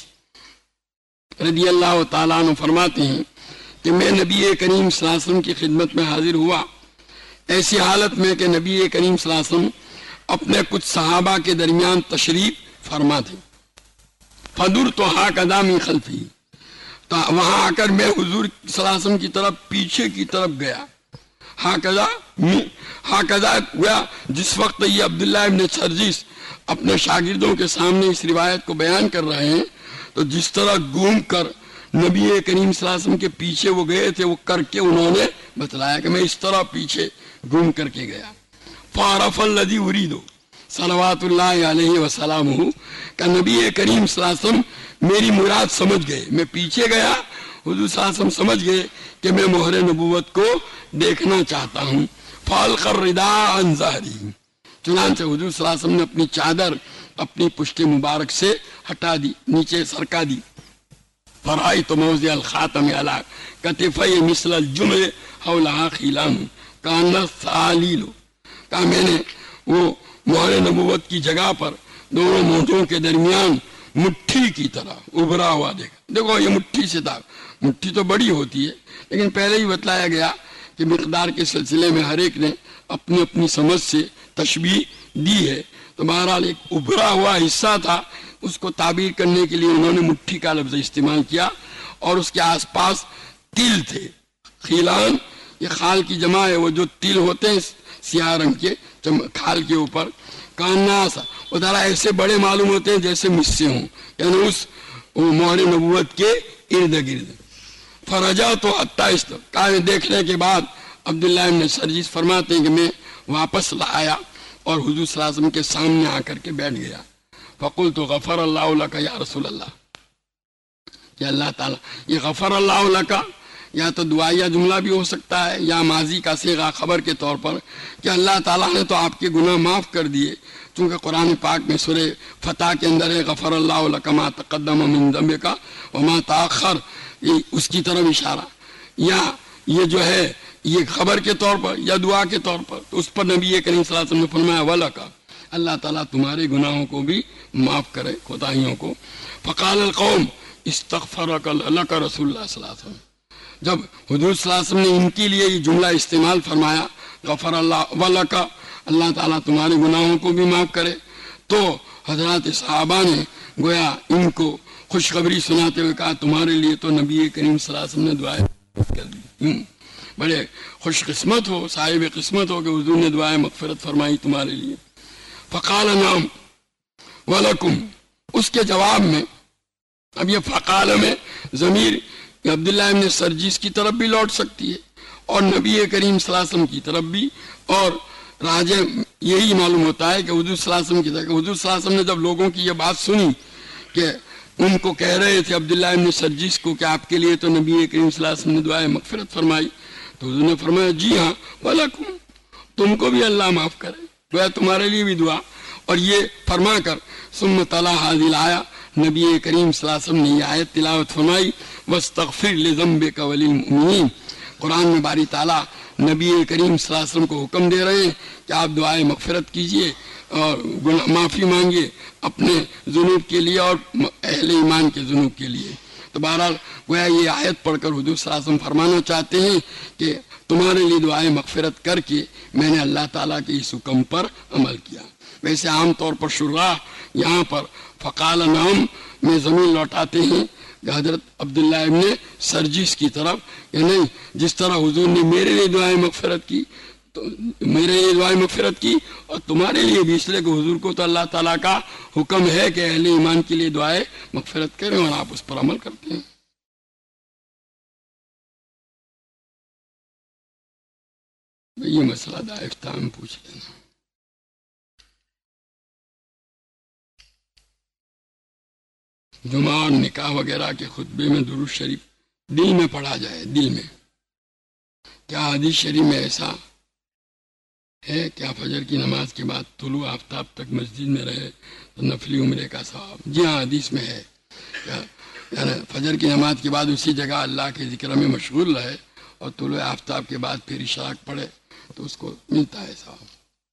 رضی اللہ تعالیٰ عنہ فرماتے ہیں کہ میں نبی کریم صلی اللہ علیہ وسلم کی خدمت میں حاضر ہوا ایسی حالت میں کہ نبی کریم صلی اللہ علیہ وسلم اپنے کچھ صحابہ کے درمیان تشریف فرما تھے. فدرت ہاکذا من خلفی، تو وہاں آ کر میں حضور صلی اللہ علیہ وسلم کی طرف پیچھے کی طرف گیا. ہاکذا ہاکذا گیا جس وقت یہ عبداللہ ابن سرجس اپنے شاگردوں کے سامنے اس روایت کو بیان کر رہے ہیں تو جس طرح گھوم کر نبی کریم صلی اللہ علیہ وسلم کے پیچھے وہ گئے تھے وہ کر کے انہوں نے بتلایا کہ میں اس طرح پیچھے گھوم کر کے گیا. فعرف الذی ارید صلوات اللہ علیہ وسلم، کہ نبی کریم صلی اللہ علیہ وسلم میری مراد سمجھ گئے. میں پیچھے گیا، حضور صلی اللہ علیہ وسلم سمجھ گئے کہ میں مہر نبوت کو دیکھنا چاہتا ہوں. فالق الرداء عن ظہری، چنانچہ حضور صلی اللہ علیہ وسلم نے اپنی چادر اپنی پشت مبارک سے ہٹا دی، نیچے سرکا دی. فرأیت موضع الخاتم علی کتفی مثل الجمع حولها خیلان کانت ثالیل، کہا میں نے وہ مہر نبوت کی جگہ پر دونوں مونٹوں کے درمیان مٹھی کی طرح ابھرا ہوا دیکھا. دیکھو یہ مٹھی سے تھا، مٹھی تو بڑی ہوتی ہے لیکن پہلے ہی بتلایا گیا کہ مقدار کے سلسلے میں ہر ایک نے اپنی اپنی سمجھ سے تشبیہ دی ہے. تو بہرحال ایک ابھرا ہوا حصہ تھا، اس کو تعبیر کرنے کے لیے انہوں نے مٹھی کا لفظ استعمال کیا. اور اس کے آس پاس تل تھے، خیلان یہ خال کی جمع ہے، وہ جو تل ہوتے ہیں سیاہ رنگ کے کھال کے اوپر، کاناس وہ ذرا ایسے بڑے معلوم ہوتے ہیں جیسے مصے ہوں، یعنی اس مہر نبوت کے ارد گرد۔ فرجا تو اٹھائیس کہا دیکھنے کے بعد عبداللہ ابن سرجس فرماتے ہیں کہ میں واپس آیا اور حضور صلی اللہ علیہ وسلم کے سامنے آ کر کے بیٹھ گیا۔ فقلت غفر اللہ لک یا رسول اللہ، کہ اللہ تعالیٰ، یہ غفر اللہ لک یا تو دعائیہ جملہ بھی ہو سکتا ہے یا ماضی کا صیغہ خبر کے طور پر، کہ اللہ تعالیٰ نے تو آپ کے گناہ معاف کر دیے، چونکہ قرآن پاک میں سورہ فتح کے اندر ہے غفر اللہ لک ما تقدم من ذنبک وما تاخر، اس کی طرف اشارہ، یا یہ جو ہے یہ خبر کے طور پر یا دعا کے طور پر، تو اس پر نبی کریم صلی اللہ علیہ وسلم نے فرمایا وَلَكَ، اللہ تعالیٰ تمہارے گناہوں کو بھی معاف کرے، کوتاہیوں کو۔ فقال القوم استغفرک لک رسول اللہ صلی اللہ علیہ وسلم، جب حضور صلی اللہ علیہ وسلم نے ان کے لیے یہ جملہ استعمال فرمایا غفر اللہ وَلَكَ، اللہ تعالیٰ تمہارے گناہوں کو بھی معاف کرے، تو حضرات صحابہ نے گویا ان کو خوشخبری سناتے ہوئے کہا تمہارے لیے تو نبی کریم صلی اللہ علیہ وسلم نے دعائیں کر دی، بڑے خوش قسمت ہو، صاحب قسمت ہو کہ حضور نے دعائیں مغفرت فرمائی تمہارے لیے۔ فقال نعم ولکم، اس کے جواب میں اب یہ فقال میں ضمیر عبداللہ ابن سرجس کی طرف بھی لوٹ سکتی ہے اور نبی کریم صلی اللہ علیہ وسلم کی طرف بھی، اور راجع یہی معلوم ہوتا ہے کہ حضور صلی اللہ علیہ وسلم کی طرف، حضور صلی اللہ علیہ وسلم نے جب لوگوں کی یہ بات سنی کہ ان کو کہہ رہے تھے عبداللہ ابن سرجس کو کہ آپ کے لیے تو نبی کریم صلی اللہ علیہ وسلم نے دعائیں مغفرت فرمائی، تو حضور نے فرمایا جی ہاں وَلَكُمْ، تم کو بھی اللہ معاف کرے، گویا تمہارے لیے بھی دعا۔ اور یہ فرما کر ثم تلا هذه الآیہ، نبی کریم صلی اللہ علیہ وسلم نے یہ آیت تلاوت فرمائی وَاسْتَغْفِرْ لِذَنبِكَ وَلِلْمُؤْمِنِينَ۔ قرآن میں باری تعالیٰ نبی کریم صلی اللہ علیہ وسلم کو حکم دے رہے ہیں کہ آپ دعائیں مغفرت کیجئے اور معافی مانگیے اپنے ذنوب کے لیے اور اہل ایمان کے ذنوب کے لیے۔ تو بہرحال گویا یہ آیت پڑھ کر حضور صلی اللہ علیہ وسلم فرمانا چاہتے ہیں کہ تمہارے لیے دعائیں مغفرت کر کے میں نے اللہ تعالیٰ کے اس حکم پر عمل کیا۔ ویسے عام طور پر شراح یہاں پر فقال نعم میں ضمیر لوٹاتے ہیں کہ حضرت عبداللہ ابن سرجس کی طرف، یا نہیں جس طرح حضور نے میرے لیے دعائیں مغفرت کی تو میرے لیے دعائیں مغفرت کی اور تمہارے لیے بھی، اس لیے کہ حضور کو تو اللہ تعالیٰ کا حکم ہے کہ اہل ایمان کے لیے دعائیں مغفرت کریں اور آپ اس پر عمل کرتے ہیں۔ یہ مسئلہ دا افتتاح میں پوچھ لینا۔ جمعہ اور نکاح وغیرہ کے خطبے میں درود شریف دل میں پڑھا جائے، دل میں، کیا حدیث شریف میں ایسا ہے؟ کیا فجر کی نماز کے بعد طلوع آفتاب تک مسجد میں رہے تو نفلی عمرے کا ثواب؟ جی ہاں، حدیث میں ہے، یعنی فجر کی نماز کے بعد اسی جگہ اللہ کے ذکر میں مشغول رہے اور طلوع آفتاب کے بعد پھر اشراق پڑھے تو اس کو ملتا ہے ثواب۔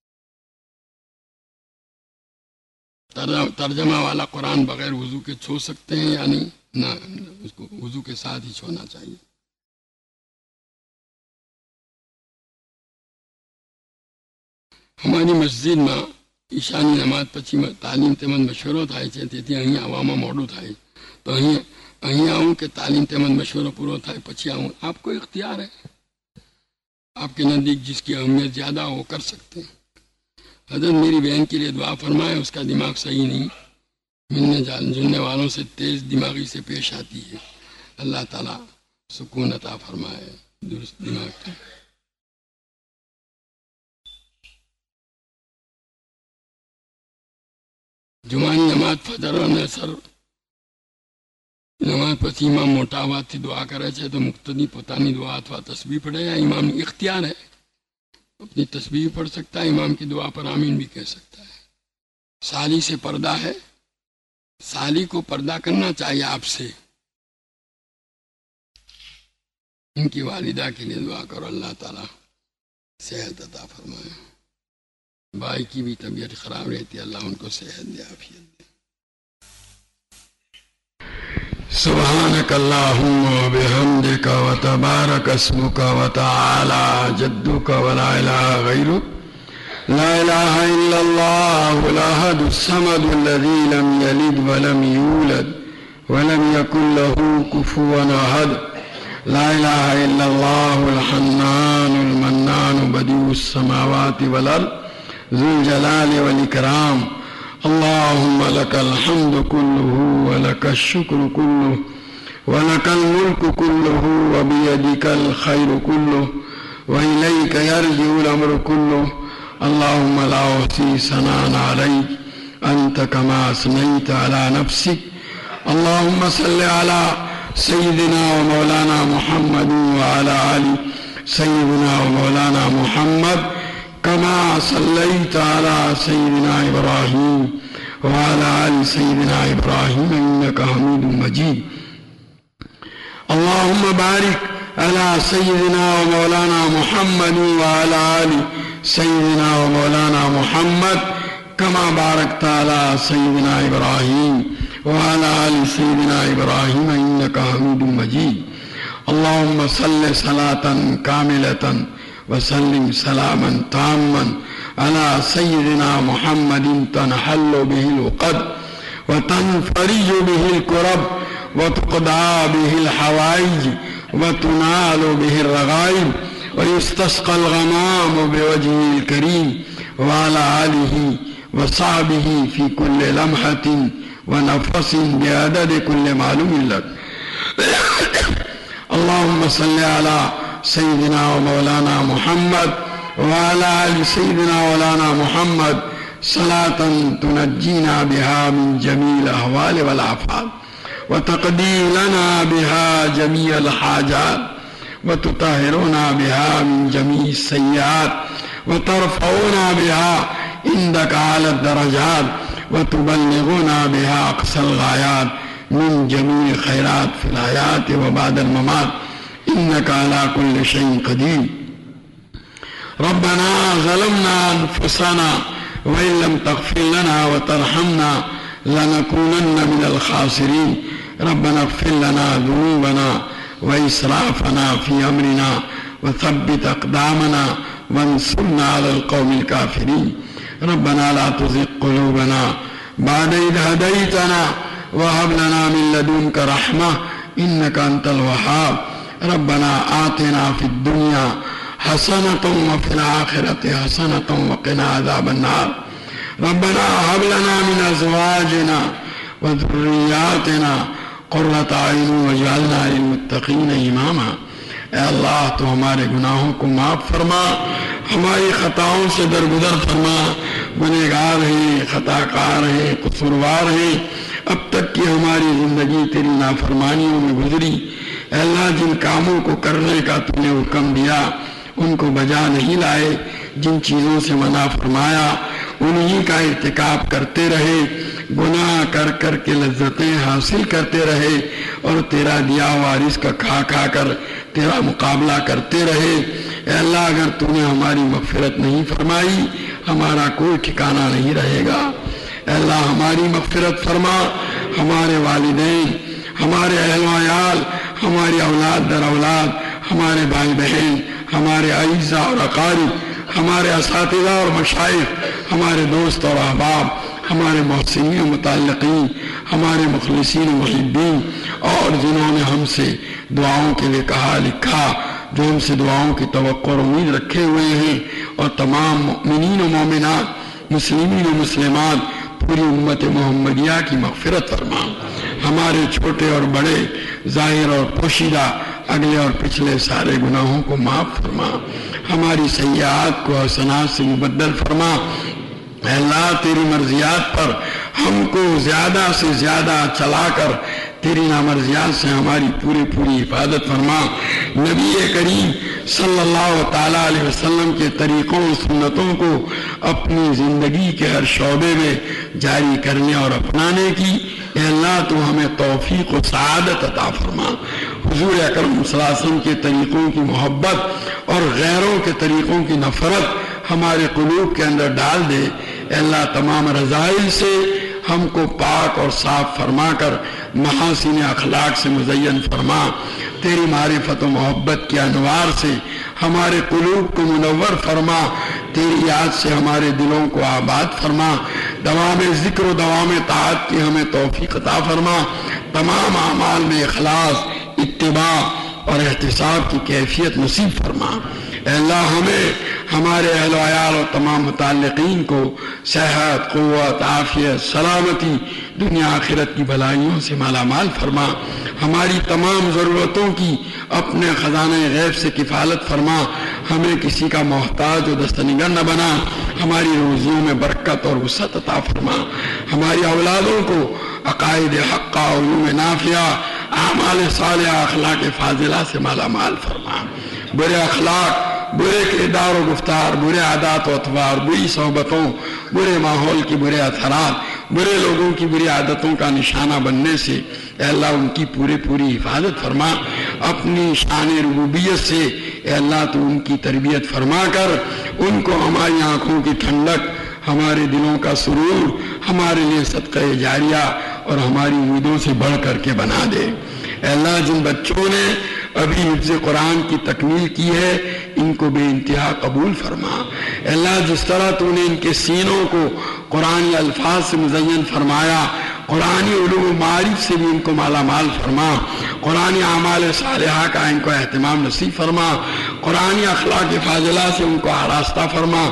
ترجمہ والا قرآن بغیر وضو کے چھو سکتے ہیں یا نہیں؟ نہ، اس کو وضو کے ساتھ ہی چھونا چاہیے۔ ہماری مسجد میں عشانی نماز پچھی تعلیم تمند مشورہ تھا تھی અહીં આવવામાં મોડું થાય તો અહીં અહીં આવું કે તાલીમ تمند مشورہ پورو થાય પછી આવું، آپ کو اختیار ہے، آپ کے نزدیک جس کی اہمیت زیادہ ہو کر سکتے ہیں۔ حضرت میری بہن کے لیے دعا فرمائے، اس کا دماغ صحیح نہیں، ملنے جلنے والوں سے تیز دماغی سے پیش آتی ہے، اللہ تعالیٰ سکون عطا فرمائے درست دماغ کا۔ જુમાની નમાજ ફજર અને અસર નમાજ પછી ઇમામ મોટા અવાજથી દુઆ કરે છે તો મુક્તદી પોતાની દુઆ અથવા તસ્બીહ પढ़े या इमाम इख्तियार है, अपनी तस्बीह पढ़ सकता है, इमाम की दुआ पर आमीन भी कह सकता है। साली से पर्दा है, साली को पर्दा करना चाहिए आपसे, इनकी वालिदा के लिए दुआ करो अल्लाह ताला सेहत अता फरमाए। भाई की भी तबीयत खराब रहती है, अल्लाह उनको सेहत दे, आफियत दे। सुभानक अल्लाहुम्मा व बिहम्दिक व तबारक अस्मुक व तआला जद्दुक व ला इलाहा गैरुक ला इलाहा इल्लल्लाहु अल-अहदुस समदु الذي لم يلد ولم يولد ولم يكن له كفوا أحد لا إله إلا الله الحنان المنان بديع السماوات والأرض ذو الجلال والإكرام اللهم لك الحمد كله ولك الشكر كله ولك الملك كله وبيدك الخير كله وإليك يرجع الأمر كله اللهم لا أحصي ثناء عليك أنت كما أثنيت على نفسك اللهم صل على سيدنا ومولانا محمد وعلى آل سيدنا ومولانا محمد كما صليت على سيدنا إبراهيم وعلى آل سيدنا إبراهيم إنك حميد مجيد اللهم بارك على سيدنا ومولانا محمد وعلى آل سيدنا ومولانا محمد كما باركت على سيدنا إبراهيم وعلى آل سيدنا إبراهيم إنك حميد مجيد اللهم صل صلاة كاملة وسلم سلاما تاما على سيدنا محمد تنحل به العقد وتنفرج به الكرب وتقضى به الحوائج وتنال به الرغائب ويستسقى الغمام بوجهه الكريم وعلى آله وصحبه في كل لمحة ونفس بعدد كل معلوم لك اللهم صل على سيدنا ومولانا محمد وعلى آل سيدنا ومولانا محمد صلاة تنجينا بها من جميع الأهوال والآفات وتقضي لنا بها جميع الحاجات وتطهرنا بها من جميع السيئات وترفعنا بها عندك على الدرجات وتبلغنا بها أقصى الغايات من جميع الخيرات في الحياة وبعد الممات إنك على كل شيء قدير ربنا ظلمنا أنفسنا وإن لم تغفر لنا وترحمنا لنكونن من الخاسرين ربنا اغفر لنا ذنوبنا وإسرافنا في أمرنا وثبت أقدامنا وانصرنا على القوم الكافرين ربنا لا تزغ قلوبنا بعد إذ هديتنا وهب لنا من لدنك رحمة إنك أنت الوهاب ربنا آتنا في الدنيا حسنة وفي الآخرة حسنة وقنا عذاب النار ربنا هب لنا من أزواجنا وذرياتنا قرة أعين واجعلنا للمتقين إماما اے اللہ تو ہمارے گناہوں کو معاف فرما ہماری خطاؤں سے درگزر فرما گنہگار ہیں خطا کار ہیں قصوروار ہیں اب تک کی ہماری زندگی تیری نافرمانیوں میں گزری اے اللہ جن کاموں کو کرنے کا تو نے حکم دیا ان کو بجا نہیں لائے جن چیزوں سے منع فرمایا انہی کا ارتکاب کرتے رہے گناہ کر کر کے لذتیں حاصل کرتے رہے اور تیرا دیا ہوا رزق کھا کھا کر تیرا مقابلہ کرتے رہے اے اللہ اگر تو نے ہماری مغفرت نہیں فرمائی ہمارا کوئی ٹھکانہ نہیں رہے گا اے اللہ ہماری مغفرت فرما ہمارے والدین ہمارے اہل و عیال ہماری اولاد در اولاد ہمارے بھائی بہن ہمارے اعزاء اور اقارب ہمارے اساتذہ اور مشائخ ہمارے دوست اور احباب ہمارے محسنین و متعلقین ہمارے مخلصین و محبین اور جنہوں نے ہم سے دعاؤں کے لیے کہا لکھا جو ہم سے دعاؤں کی توقع اور امید رکھے ہوئے ہیں اور تمام مؤمنین و مومنات مسلمین و مسلمات پوری امت محمدیہ کی مغفرت فرما ہمارے چھوٹے اور بڑے ظاہر اور پوشیدہ اگلے اور پچھلے سارے گناہوں کو معاف فرما ہماری سیئات کو حسنات سے مبدل فرما اے اللہ تیری مرضیات پر ہم کو زیادہ سے زیادہ چلا کر تیری نامرضیات سے ہماری پوری پوری حفاظت فرما نبی کریم صلی اللہ تعالیٰ علیہ وسلم کے طریقوں و سنتوں کو اپنی زندگی کے ہر شعبے میں جاری کرنے اور اپنانے کی اے اللہ تو ہمیں توفیق و سعادت عطا فرما حضور اکرم صلی اللہ علیہ وسلم کے طریقوں کی محبت اور غیروں کے طریقوں کی نفرت ہمارے قلوب کے اندر ڈال دے اے اللہ تمام رذائل سے ہم کو پاک اور صاف فرما کر محاسن اخلاق سے مزین فرما تیری معرفت و محبت کے انوار سے ہمارے قلوب کو منور فرما تیری یاد سے ہمارے دلوں کو آباد فرما دوام ذکر و دوام طاعت کی ہمیں توفیق عطا فرما تمام اعمال میں اخلاص اتباع اور احتساب کی کیفیت نصیب فرما اے اللہ ہمیں ہمارے اہل و عیال اور تمام متعلقین کو صحت، قوت، عافیت، سلامتی، دنیا آخرت کی بھلائیوں سے مالا مال فرما. ہماری تمام ضرورتوں کی اپنے خزانہ غیب سے کفالت فرما. ہمیں کسی کا محتاج و دستنگر نہ بنا. ہماری روزیوں میں برکت اور وسعت عطا فرما. ہماری اولادوں کو عقائد حقہ، علوم نافعہ، اعمال صالحہ، اخلاق فاضلہ سے مالا مال فرما. برے اخلاق، برے کردار و گفتار، برے عادات و اطوار، بری صحبتوں، برے ماحول کی برے اثرات، برے لوگوں کی بری عادتوں کا نشانہ بننے سے اے اللہ ان کی پورے پوری حفاظت فرما. اپنی شان ربوبیت سے اے اللہ تو ان کی تربیت فرما کر ان کو ہماری آنکھوں کی ٹھنڈک، ہمارے دلوں کا سرور، ہمارے لیے صدقہ جاریہ اور ہماری امیدوں سے بڑھ کر کے بنا دے. اے اللہ جن بچوں نے ابھی حفظ قرآن کی تکمیل کی ہے ان کو بے انتہا قبول فرما. اے اللہ جس طرح تو نے ان کے سینوں کو قرآنی الفاظ سے مزین فرمایا، قرآنی علوم و معارف سے بھی ان کو مالا مال فرما. قرآنی اعمال صالحہ کا ان کو اہتمام نصیب فرما. قرآنی اخلاق فاضلہ سے ان کو آراستہ فرما.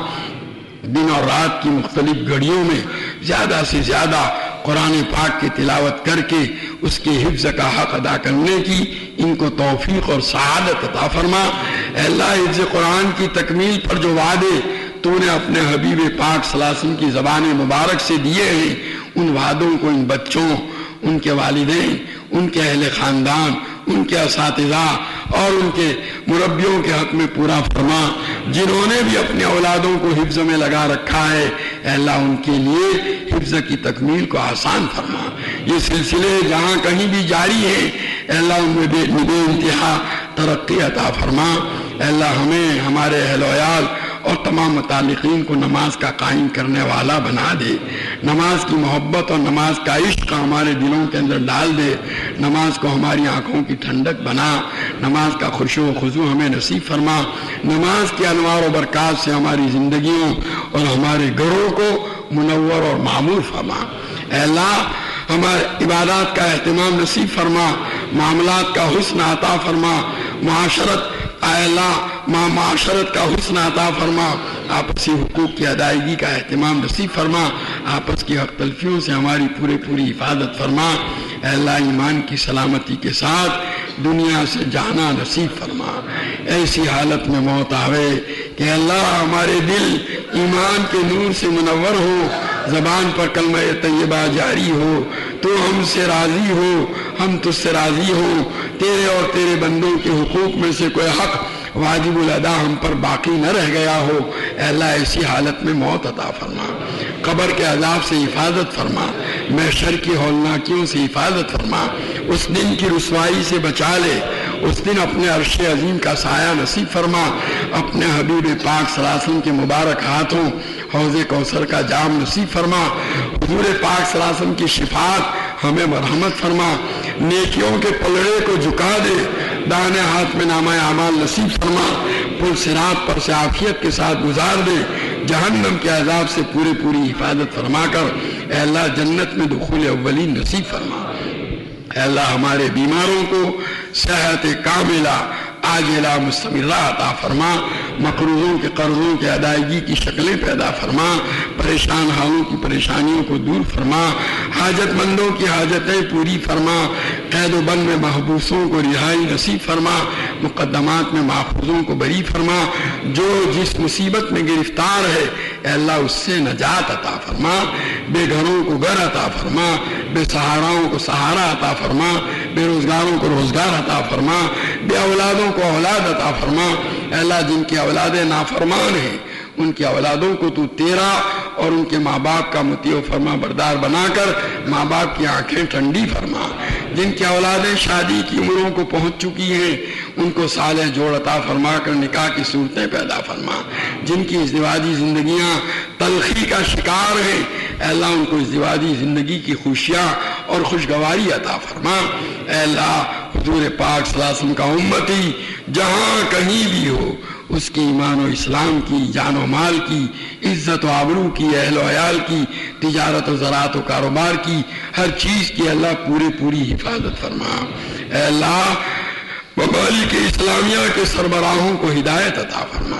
دن اور رات کی مختلف گھڑیوں میں زیادہ سے زیادہ قرآن پاک کی تلاوت کر کے اس کے حفظ کا حق ادا کرنے کی ان کو توفیق اور سعادت عطا فرما. اے اللہ حفظ قرآن کی تکمیل پر جو وعدے تو نے اپنے حبیب پاک صلی اللہ علیہ وسلم کی زبان مبارک سے دیے ہیں ان وعدوں کو ان بچوں، ان کے والدین، ان کے اہل خاندان، ان کے اساتذہ اور ان کے مربیوں کے حق میں پورا فرما. جنہوں نے بھی اپنے اولادوں کو حفظ میں لگا رکھا ہے اے اللہ ان کے لیے حفظ کی تکمیل کو آسان فرما. یہ سلسلے جہاں کہیں بھی جاری ہیں اے اللہ ان میں بے انتہا ترقی عطا فرما. اے اللہ ہمیں، ہمارے اہل و عیال اور تمام متعلقین کو نماز کا قائم کرنے والا بنا دے. نماز کی محبت اور نماز کا عشق ہمارے دلوں کے اندر ڈال دے. نماز کو ہماری آنکھوں کی ٹھنڈک بنا. نماز کا خشوع و خضوع ہمیں نصیب فرما. نماز کے انوار و برکات سے ہماری زندگیوں اور ہمارے گھروں کو منور اور معمور فرما. اے اللہ ہمارے عبادات کا اہتمام نصیب فرما. معاملات کا حسن عطا فرما. معاشرت اے اللہ ماں معاشرت کا حسن عطا فرما. آپسی حقوق کی ادائیگی کا اہتمام نصیب فرما. آپس کی حق تلفیوں سے ہماری پورے پوری حفاظت فرما. اے اللہ ایمان کی سلامتی کے ساتھ دنیا سے جانا نصیب فرما. ایسی حالت میں موت آوے کہ اللہ ہمارے دل ایمان کے نور سے منور ہو، زبان پر کلمہ طیبہ جاری ہو، تو ہم سے راضی ہو، ہم تجھ سے راضی ہو، تیرے اور تیرے بندوں کے حقوق میں سے کوئی حق واجب الادا ہم پر باقی نہ رہ گیا ہو. اے اللہ ایسی حالت میں موت عطا فرما. قبر کے عذاب سے حفاظت فرما. محشر کی ہولناکیوں سے حفاظت فرما. اس دن کی رسوائی سے بچا لے. اس دن اپنے عرش عظیم کا سایہ نصیب فرما. اپنے حبیب پاک صلی اللہ علیہ وسلم کے مبارک ہاتھوں حوض کوثر کا جام نصیب فرما. حضور پاک صلی اللہ علیہ وسلم کی شفاعت ہمیں مرحمت فرما. نیکیوں کے پلڑے کو جھکا دے. دانے ہاتھ میں نامہ اعمال نصیب فرما. پل صراط پر سے عافیت کے ساتھ گزار دے. جہنم کے عذاب سے پوری پوری حفاظت فرما کر اے اللہ جنت میں دخول اولین نصیب فرما. اے اللہ ہمارے بیماروں کو صحت کاملہ عاجلہ مستمرہ عطا فرما. مقروضوں کے قرضوں کے ادائیگی کی شکلیں پیدا فرما. پریشان حالوں کی پریشانیوں کو دور فرما. حاجت مندوں کی حاجتیں پوری فرما. قید و بند میں محبوسوں کو رہائی نصیب فرما. مقدمات میں محفوظوں کو بری فرما. جو جس مصیبت میں گرفتار ہے اے اللہ اس سے نجات عطا فرما. بے گھروں کو گھر عطا فرما. بے سہاراؤں کو سہارا عطا فرما. بے روزگاروں کو روزگار عطا فرما. بے اولادوں کو اولاد عطا فرما. اے اللہ جن کی اولادیں نافرمان ہیں ان کی اولادوں کو تو تیرا اور ان کے ماں باپ کا مطیع و فرما بردار بنا کر ماں باپ کی آنکھیں ٹھنڈی فرما. جن کی اولادیں شادی کی عمروں کو پہنچ چکی ہیں ان کو صالح جوڑ عطا فرما کر نکاح کی صورتیں پیدا فرما. جن کی ازدواجی زندگیاں تلخی کا شکار ہیں اے اللہ ان کو ازدواجی زندگی کی خوشیاں اور خوشگواری عطا فرما. اے اللہ حضور پاک صلی اللہ علیہ وسلم کا امتی جہاں کہیں بھی ہو اس کی ایمان و اسلام کی، جان و مال کی، عزت و آبرو کی، اہل و عیال کی، تجارت و زراعت و کاروبار کی، ہر چیز کی اللہ پوری پوری حفاظت فرما. اے اللہ ممالک اسلامیہ کے سربراہوں کو ہدایت عطا فرما.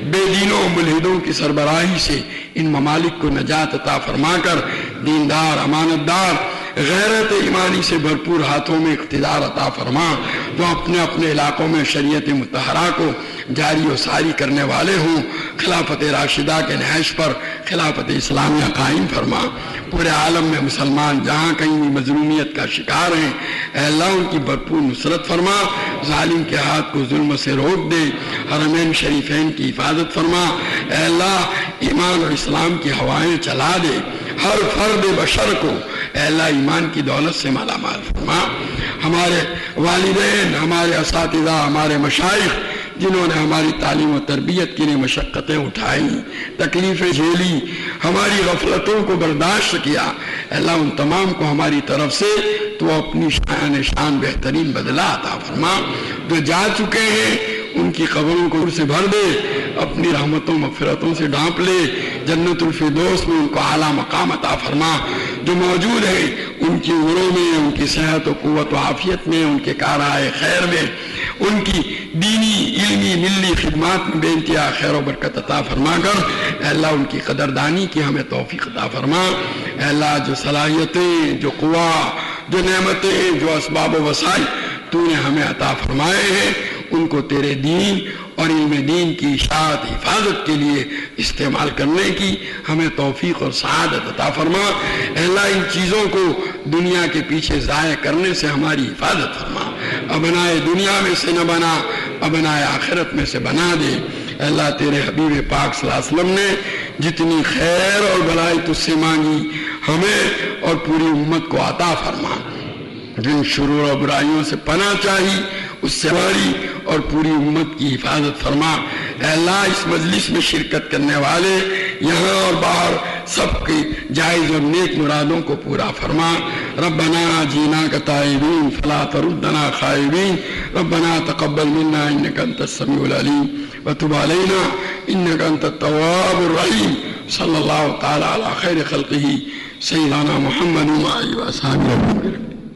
بے دینوں ملحدوں کی سربراہی سے ان ممالک کو نجات عطا فرما کر دیندار امانت دار غیرت ایمانی سے بھرپور ہاتھوں میں اقتدار عطا فرما، جو اپنے اپنے علاقوں میں شریعت مطہرہ کو جاری و ساری کرنے والے ہوں، خلافت راشدہ کے نہج پر خلافت اسلامیہ قائم فرما۔ پورے عالم میں مسلمان جہاں کہیں بھی مظلومیت کا شکار ہیں، اے اللہ ان کی بھرپور نصرت فرما، ظالم کے ہاتھ کو ظلم سے روک دے، حرمین شریفین کی حفاظت فرما، اے اللہ ایمان اور اسلام کی ہوائیں چلا دے، ہر فرد بشر کو اے اللہ ایمان کی دولت سے مالا مال فرما۔ ہمارے والدین، ہمارے اساتذہ، ہمارے مشائخ جنہوں نے ہماری تعلیم و تربیت کے لیے مشقتیں اٹھائیں، تکلیفیں جھیلی، ہماری غفلتوں کو برداشت کیا، اے اللہ ان تمام کو ہماری طرف سے تو اپنی شان شان بہترین بدلہ عطا فرما۔ جو جا چکے ہیں ان کی قبروں کو نور سے بھر دے، اپنی رحمتوں مغفرتوں سے ڈھانپ لے، جنت الفردوس میں ان کو اعلیٰ مقام عطا فرما۔ جو موجود ہیں ان کی عمروں میں، ان کی صحت و قوت و عافیت میں، ان کے کارائے خیر میں، ان کی دینی علمی ملی خدمات میں بے انتہا خیر و برکت عطا فرما کر اے اللہ ان کی قدردانی کی ہمیں توفیق عطا فرما۔ اے اللہ جو صلاحیتیں، جو قوا، جو نعمتیں، جو اسباب و وسائل تو نے ہمیں عطا فرمائے ہیں، ان کو تیرے دین اور علم دین کی اشاعت حفاظت کے لیے استعمال کرنے کی ہمیں توفیق اور سعادت عطا فرما۔ اے اللہ ان چیزوں کو دنیا کے پیچھے ضائع کرنے سے ہماری حفاظت فرما، ابنائے دنیا میں سے نہ بنا، ابنائے آخرت میں سے بنا دے۔ اے اللہ تیرے حبیب پاک صلی اللہ علیہ وسلم نے جتنی خیر اور بھلائی تجھ سے مانگی ہمیں اور پوری امت کو عطا فرما۔ جن شرور و برائیوں سے پناہ چاہی اس سے ہماری اور پوری امت کی حفاظت فرما۔ اے اللہ اس مجلس میں شرکت کرنے والے یہاں اور باہر سب کی جائز اور نیک مرادوں کو پورا فرما۔ ربنا جینا کا تائبین فلا تردنا خائبین، ربنا تقبل منا انک انت السمیع العلیم وتب علینا انک انت التواب الرحیم۔ صلی اللہ تعالی علی خیر خلقہ سیدنا محمد و آلہ و اصحابہ اجمعین۔